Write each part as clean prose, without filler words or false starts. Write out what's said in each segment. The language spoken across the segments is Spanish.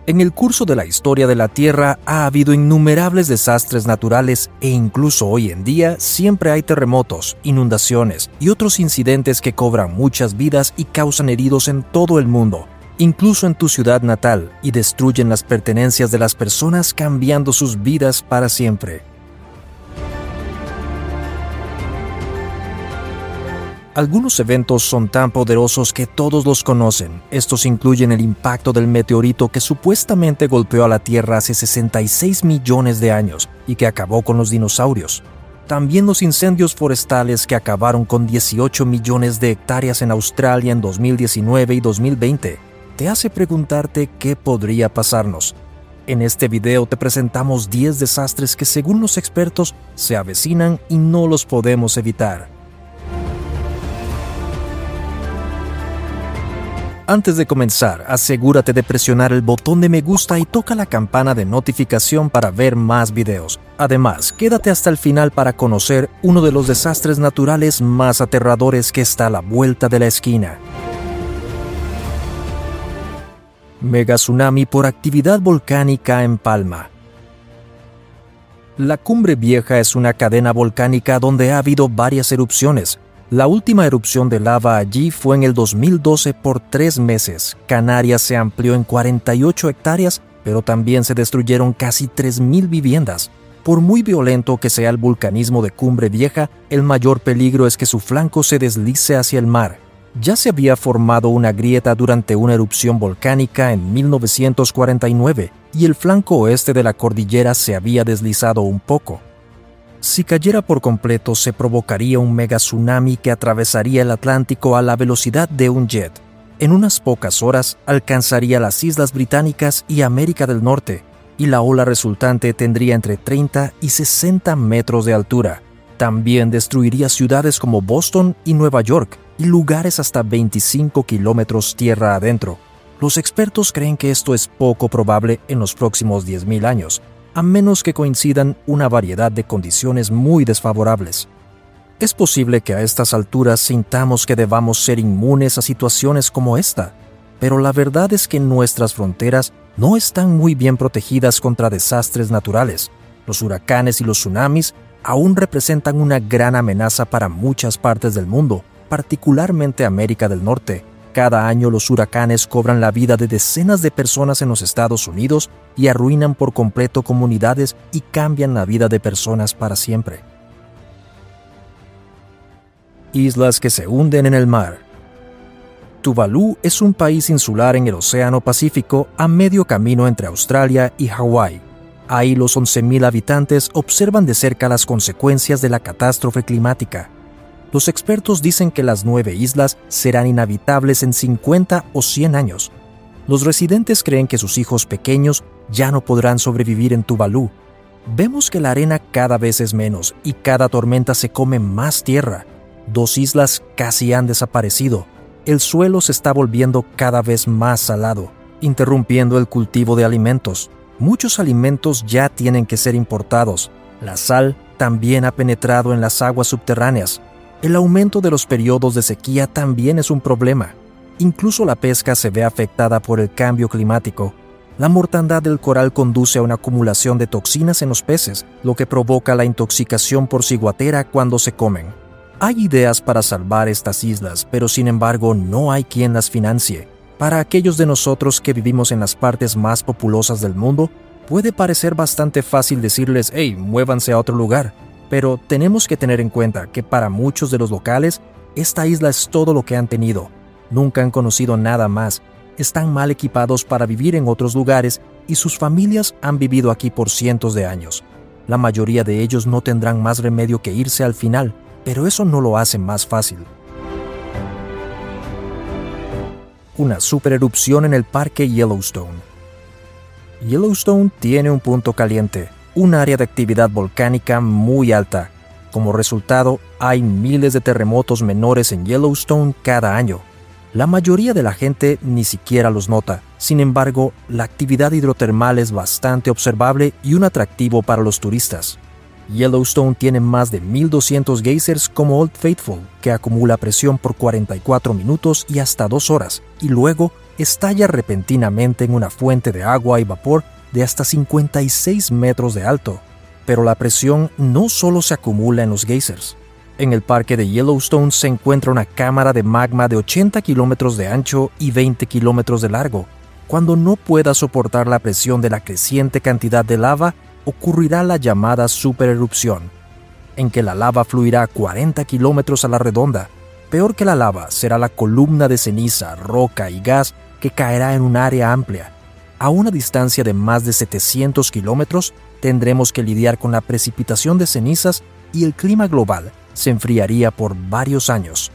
En el curso de la historia de la Tierra ha habido innumerables desastres naturales e incluso hoy en día siempre hay terremotos, inundaciones y otros incidentes que cobran muchas vidas y causan heridos en todo el mundo, incluso en tu ciudad natal, y destruyen las pertenencias de las personas cambiando sus vidas para siempre. Algunos eventos son tan poderosos que todos los conocen. Estos incluyen el impacto del meteorito que supuestamente golpeó a la Tierra hace 66 millones de años y que acabó con los dinosaurios. También los incendios forestales que acabaron con 18 millones de hectáreas en Australia en 2019 y 2020. Te hace preguntarte qué podría pasarnos. En este video te presentamos 10 desastres que según los expertos se avecinan y no los podemos evitar. Antes de comenzar, asegúrate de presionar el botón de me gusta y toca la campana de notificación para ver más videos. Además, quédate hasta el final para conocer uno de los desastres naturales más aterradores que está a la vuelta de la esquina. Megatsunami por actividad volcánica en Palma. La Cumbre Vieja es una cadena volcánica donde ha habido varias erupciones. La última erupción de lava allí fue en el 2012 por 3 meses. Canarias se amplió en 48 hectáreas, pero también se destruyeron casi 3.000 viviendas. Por muy violento que sea el vulcanismo de Cumbre Vieja, el mayor peligro es que su flanco se deslice hacia el mar. Ya se había formado una grieta durante una erupción volcánica en 1949 y el flanco oeste de la cordillera se había deslizado un poco. Si cayera por completo, se provocaría un megatsunami que atravesaría el Atlántico a la velocidad de un jet. En unas pocas horas alcanzaría las Islas Británicas y América del Norte, y la ola resultante tendría entre 30 y 60 metros de altura. También destruiría ciudades como Boston y Nueva York, y lugares hasta 25 kilómetros tierra adentro. Los expertos creen que esto es poco probable en los próximos 10.000 años, a menos que coincidan una variedad de condiciones muy desfavorables. Es posible que a estas alturas sintamos que debamos ser inmunes a situaciones como esta, pero la verdad es que nuestras fronteras no están muy bien protegidas contra desastres naturales. Los huracanes y los tsunamis aún representan una gran amenaza para muchas partes del mundo, particularmente América del Norte. Cada año los huracanes cobran la vida de decenas de personas en los Estados Unidos y arruinan por completo comunidades y cambian la vida de personas para siempre. Islas que se hunden en el mar. Tuvalu es un país insular en el Océano Pacífico a medio camino entre Australia y Hawái. Ahí los 11.000 habitantes observan de cerca las consecuencias de la catástrofe climática. Los expertos dicen que las 9 islas serán inhabitables en 50 o 100 años. Los residentes creen que sus hijos pequeños ya no podrán sobrevivir en Tuvalu. Vemos que la arena cada vez es menos y cada tormenta se come más tierra. 2 islas casi han desaparecido. El suelo se está volviendo cada vez más salado, interrumpiendo el cultivo de alimentos. Muchos alimentos ya tienen que ser importados. La sal también ha penetrado en las aguas subterráneas. El aumento de los periodos de sequía también es un problema. Incluso la pesca se ve afectada por el cambio climático. La mortandad del coral conduce a una acumulación de toxinas en los peces, lo que provoca la intoxicación por ciguatera cuando se comen. Hay ideas para salvar estas islas, pero sin embargo no hay quien las financie. Para aquellos de nosotros que vivimos en las partes más populosas del mundo, puede parecer bastante fácil decirles, hey, muévanse a otro lugar. Pero tenemos que tener en cuenta que para muchos de los locales, esta isla es todo lo que han tenido. Nunca han conocido nada más. Están mal equipados para vivir en otros lugares y sus familias han vivido aquí por cientos de años. La mayoría de ellos no tendrán más remedio que irse al final, pero eso no lo hace más fácil. Una supererupción en el parque Yellowstone. Yellowstone tiene un punto caliente, un área de actividad volcánica muy alta. Como resultado, hay miles de terremotos menores en Yellowstone cada año. La mayoría de la gente ni siquiera los nota. Sin embargo, la actividad hidrotermal es bastante observable y un atractivo para los turistas. Yellowstone tiene más de 1.200 geysers como Old Faithful, que acumula presión por 44 minutos y hasta 2 horas, y luego estalla repentinamente en una fuente de agua y vapor de hasta 56 metros de alto. Pero la presión no solo se acumula en los geysers. En el parque de Yellowstone se encuentra una cámara de magma de 80 kilómetros de ancho y 20 kilómetros de largo. Cuando no pueda soportar la presión de la creciente cantidad de lava, ocurrirá la llamada supererupción, en que la lava fluirá a 40 kilómetros a la redonda. Peor que la lava será la columna de ceniza, roca y gas que caerá en un área amplia. A una distancia de más de 700 kilómetros, tendremos que lidiar con la precipitación de cenizas y el clima global se enfriaría por varios años.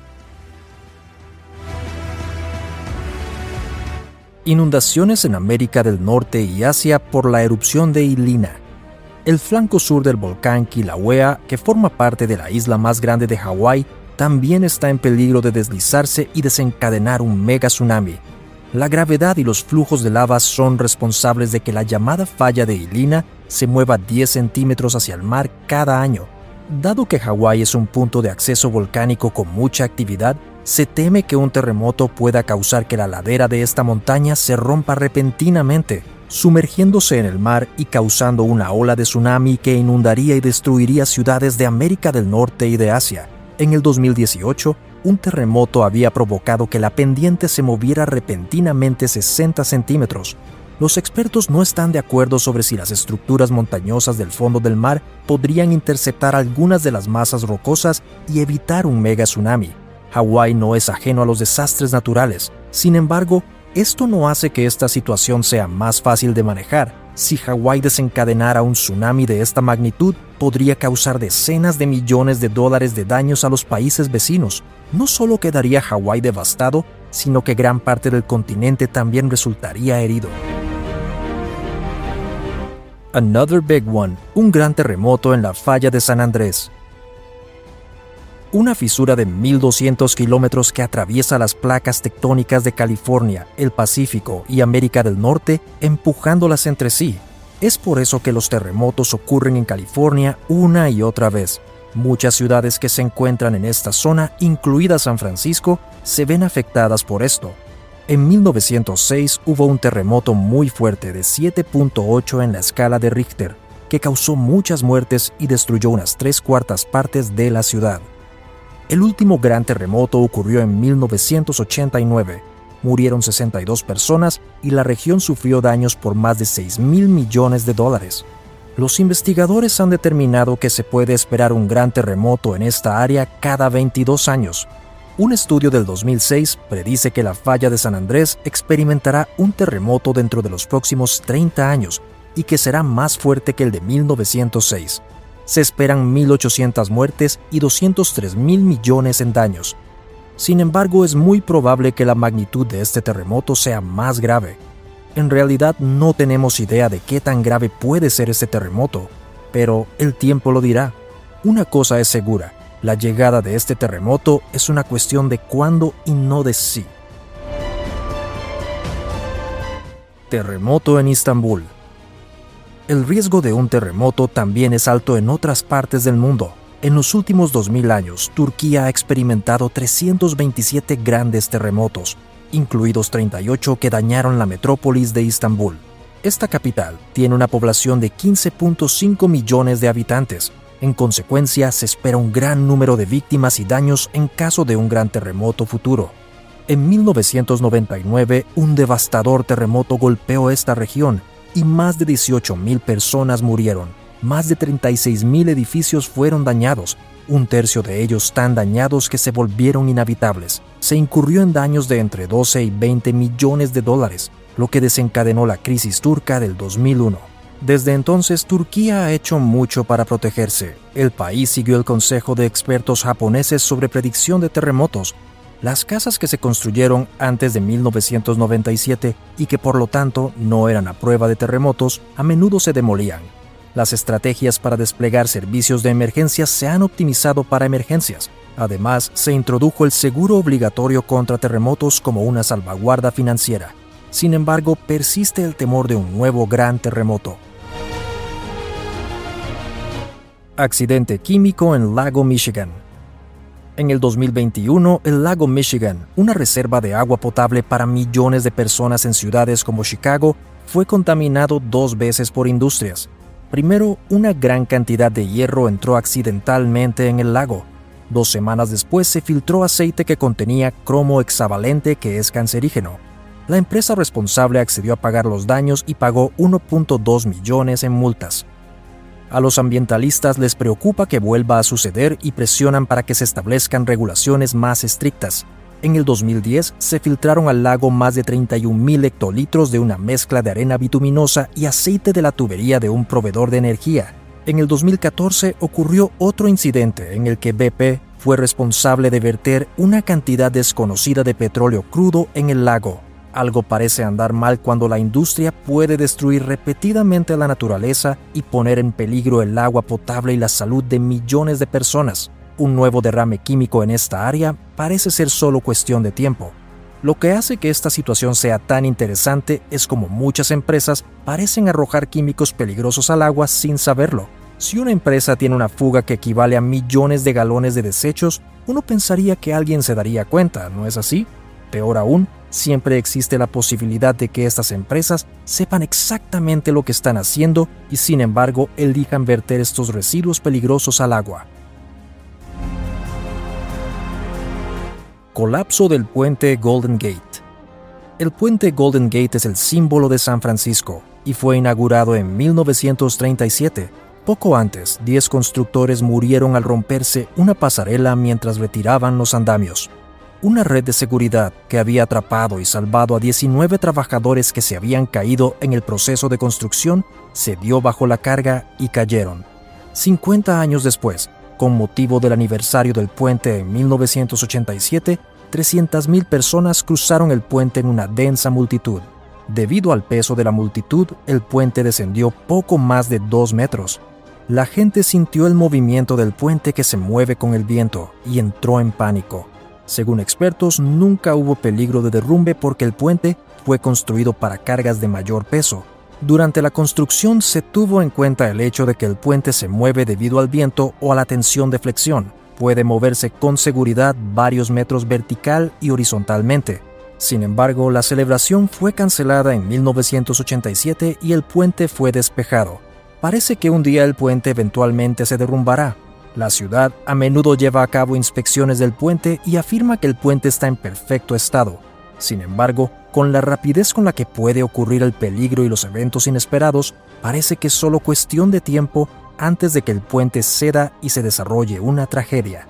Inundaciones en América del Norte y Asia por la erupción de Ilina. El flanco sur del volcán Kilauea, que forma parte de la isla más grande de Hawái, también está en peligro de deslizarse y desencadenar un mega tsunami. La gravedad y los flujos de lava son responsables de que la llamada falla de Ilina se mueva 10 centímetros hacia el mar cada año. Dado que Hawái es un punto de acceso volcánico con mucha actividad, se teme que un terremoto pueda causar que la ladera de esta montaña se rompa repentinamente, sumergiéndose en el mar y causando una ola de tsunami que inundaría y destruiría ciudades de América del Norte y de Asia. En el 2018, un terremoto había provocado que la pendiente se moviera repentinamente 60 centímetros. Los expertos no están de acuerdo sobre si las estructuras montañosas del fondo del mar podrían interceptar algunas de las masas rocosas y evitar un mega tsunami. Hawái no es ajeno a los desastres naturales. Sin embargo, esto no hace que esta situación sea más fácil de manejar. Si Hawái desencadenara un tsunami de esta magnitud, podría causar decenas de millones de dólares de daños a los países vecinos. No solo quedaría Hawái devastado, sino que gran parte del continente también resultaría herido. Another Big One, un gran terremoto en la falla de San Andrés. Una fisura de 1.200 kilómetros que atraviesa las placas tectónicas de California, el Pacífico y América del Norte, empujándolas entre sí. Es por eso que los terremotos ocurren en California una y otra vez. Muchas ciudades que se encuentran en esta zona, incluida San Francisco, se ven afectadas por esto. En 1906 hubo un terremoto muy fuerte de 7.8 en la escala de Richter, que causó muchas muertes y destruyó unas 3/4 partes de la ciudad. El último gran terremoto ocurrió en 1989. Murieron 62 personas y la región sufrió daños por más de $6.000 millones. Los investigadores han determinado que se puede esperar un gran terremoto en esta área cada 22 años. Un estudio del 2006 predice que la falla de San Andrés experimentará un terremoto dentro de los próximos 30 años y que será más fuerte que el de 1906. Se esperan 1.800 muertes y $203.000 millones en daños. Sin embargo, es muy probable que la magnitud de este terremoto sea más grave. En realidad, no tenemos idea de qué tan grave puede ser este terremoto, pero el tiempo lo dirá. Una cosa es segura, la llegada de este terremoto es una cuestión de cuándo y no de si. Terremoto en Istambul. El riesgo de un terremoto también es alto en otras partes del mundo. En los últimos 2000 años, Turquía ha experimentado 327 grandes terremotos, incluidos 38 que dañaron la metrópolis de Istambul. Esta capital tiene una población de 15.5 millones de habitantes. En consecuencia, se espera un gran número de víctimas y daños en caso de un gran terremoto futuro. En 1999, un devastador terremoto golpeó esta región y más de 18.000 personas murieron. Más de 36.000 edificios fueron dañados, un tercio de ellos tan dañados que se volvieron inhabitables. Se incurrió en daños de entre 12 y 20 millones de dólares, lo que desencadenó la crisis turca del 2001. Desde entonces, Turquía ha hecho mucho para protegerse. El país siguió el consejo de expertos japoneses sobre predicción de terremotos. Las casas que se construyeron antes de 1997 y que por lo tanto no eran a prueba de terremotos, a menudo se demolían. Las estrategias para desplegar servicios de emergencia se han optimizado para emergencias. Además, se introdujo el seguro obligatorio contra terremotos como una salvaguarda financiera. Sin embargo, persiste el temor de un nuevo gran terremoto. Accidente químico en Lago Michigan. En el 2021, el lago Michigan, una reserva de agua potable para millones de personas en ciudades como Chicago, fue contaminado 2 veces por industrias. Primero, una gran cantidad de hierro entró accidentalmente en el lago. 2 semanas después se filtró aceite que contenía cromo hexavalente, que es cancerígeno. La empresa responsable accedió a pagar los daños y pagó 1.2 millones en multas. A los ambientalistas les preocupa que vuelva a suceder y presionan para que se establezcan regulaciones más estrictas. En el 2010 se filtraron al lago más de 31.000 hectolitros de una mezcla de arena bituminosa y aceite de la tubería de un proveedor de energía. En el 2014 ocurrió otro incidente en el que BP fue responsable de verter una cantidad desconocida de petróleo crudo en el lago. Algo parece andar mal cuando la industria puede destruir repetidamente la naturaleza y poner en peligro el agua potable y la salud de millones de personas. Un nuevo derrame químico en esta área parece ser solo cuestión de tiempo. Lo que hace que esta situación sea tan interesante es como muchas empresas parecen arrojar químicos peligrosos al agua sin saberlo. Si una empresa tiene una fuga que equivale a millones de galones de desechos, uno pensaría que alguien se daría cuenta, ¿no es así? Peor aún, siempre existe la posibilidad de que estas empresas sepan exactamente lo que están haciendo y sin embargo elijan verter estos residuos peligrosos al agua. Colapso del puente Golden Gate. El puente Golden Gate es el símbolo de San Francisco y fue inaugurado en 1937. Poco antes, 10 constructores murieron al romperse una pasarela mientras retiraban los andamios. Una red de seguridad que había atrapado y salvado a 19 trabajadores que se habían caído en el proceso de construcción se dio bajo la carga y cayeron. 50 años después, con motivo del aniversario del puente en 1987, 300.000 personas cruzaron el puente en una densa multitud. Debido al peso de la multitud, el puente descendió poco más de 2 metros. La gente sintió el movimiento del puente que se mueve con el viento y entró en pánico. Según expertos, nunca hubo peligro de derrumbe porque el puente fue construido para cargas de mayor peso. Durante la construcción se tuvo en cuenta el hecho de que el puente se mueve debido al viento o a la tensión de flexión. Puede moverse con seguridad varios metros vertical y horizontalmente. Sin embargo, la celebración fue cancelada en 1987 y el puente fue despejado. Parece que un día el puente eventualmente se derrumbará. La ciudad a menudo lleva a cabo inspecciones del puente y afirma que el puente está en perfecto estado. Sin embargo, con la rapidez con la que puede ocurrir el peligro y los eventos inesperados, parece que es solo cuestión de tiempo antes de que el puente ceda y se desarrolle una tragedia.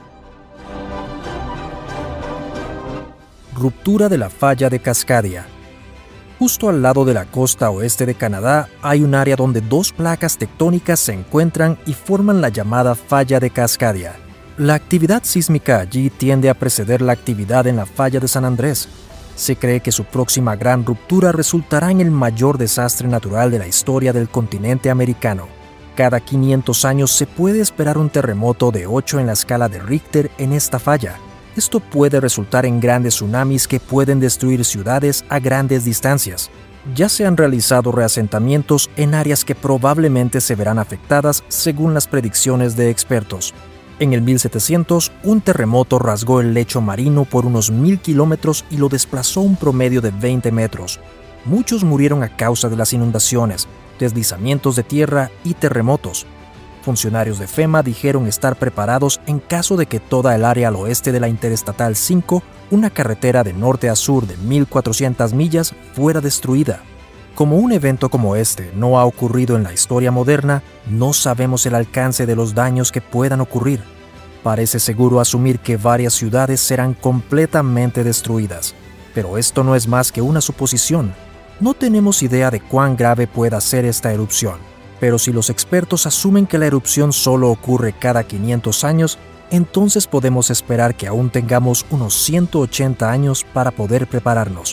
Ruptura de la falla de Cascadia. Justo al lado de la costa oeste de Canadá hay un área donde 2 placas tectónicas se encuentran y forman la llamada falla de Cascadia. La actividad sísmica allí tiende a preceder la actividad en la falla de San Andrés. Se cree que su próxima gran ruptura resultará en el mayor desastre natural de la historia del continente americano. Cada 500 años se puede esperar un terremoto de 8 en la escala de Richter en esta falla. Esto puede resultar en grandes tsunamis que pueden destruir ciudades a grandes distancias. Ya se han realizado reasentamientos en áreas que probablemente se verán afectadas según las predicciones de expertos. En el 1700, un terremoto rasgó el lecho marino por unos 1.000 kilómetros y lo desplazó un promedio de 20 metros. Muchos murieron a causa de las inundaciones, deslizamientos de tierra y terremotos. Funcionarios de FEMA dijeron estar preparados en caso de que toda el área al oeste de la Interestatal 5, una carretera de norte a sur de 1.400 millas, fuera destruida. Como un evento como este no ha ocurrido en la historia moderna, no sabemos el alcance de los daños que puedan ocurrir. Parece seguro asumir que varias ciudades serán completamente destruidas, pero esto no es más que una suposición. No tenemos idea de cuán grave pueda ser esta erupción. Pero si los expertos asumen que la erupción solo ocurre cada 500 años, entonces podemos esperar que aún tengamos unos 180 años para poder prepararnos.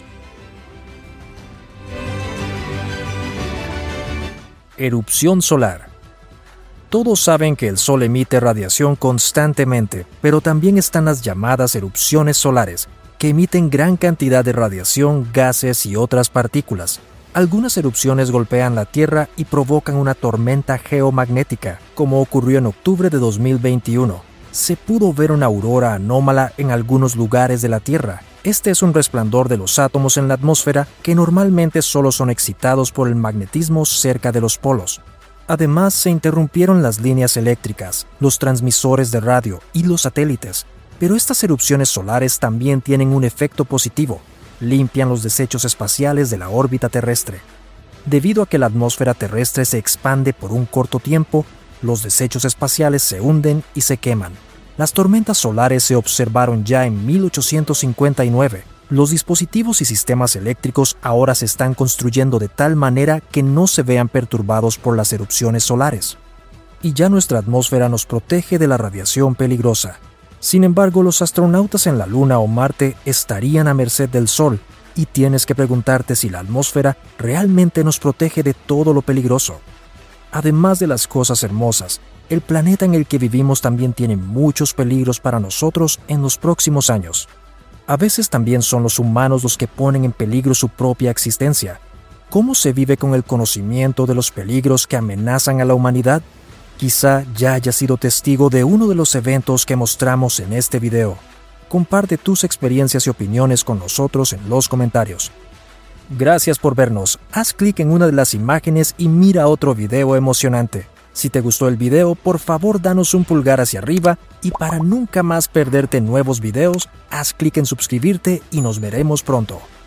Erupción solar. Todos saben que el Sol emite radiación constantemente, pero también están las llamadas erupciones solares, que emiten gran cantidad de radiación, gases y otras partículas. Algunas erupciones golpean la Tierra y provocan una tormenta geomagnética, como ocurrió en octubre de 2021. se pudo ver una aurora anómala en algunos lugares de la Tierra. Este es un resplandor de los átomos en la atmósfera que normalmente solo son excitados por el magnetismo cerca de los polos. Además, se interrumpieron las líneas eléctricas, los transmisores de radio y los satélites. Pero estas erupciones solares también tienen un efecto positivo. Limpian los desechos espaciales de la órbita terrestre. Debido a que la atmósfera terrestre se expande por un corto tiempo, los desechos espaciales se hunden y se queman. Las tormentas solares se observaron ya en 1859. Los dispositivos y sistemas eléctricos ahora se están construyendo de tal manera que no se vean perturbados por las erupciones solares. Y ya nuestra atmósfera nos protege de la radiación peligrosa. Sin embargo, los astronautas en la Luna o Marte estarían a merced del Sol, y tienes que preguntarte si la atmósfera realmente nos protege de todo lo peligroso. Además de las cosas hermosas, el planeta en el que vivimos también tiene muchos peligros para nosotros en los próximos años. A veces también son los humanos los que ponen en peligro su propia existencia. ¿Cómo se vive con el conocimiento de los peligros que amenazan a la humanidad? Quizá ya hayas sido testigo de uno de los eventos que mostramos en este video. Comparte tus experiencias y opiniones con nosotros en los comentarios. Gracias por vernos. Haz clic en una de las imágenes y mira otro video emocionante. Si te gustó el video, por favor danos un pulgar hacia arriba y para nunca más perderte nuevos videos, haz clic en suscribirte y nos veremos pronto.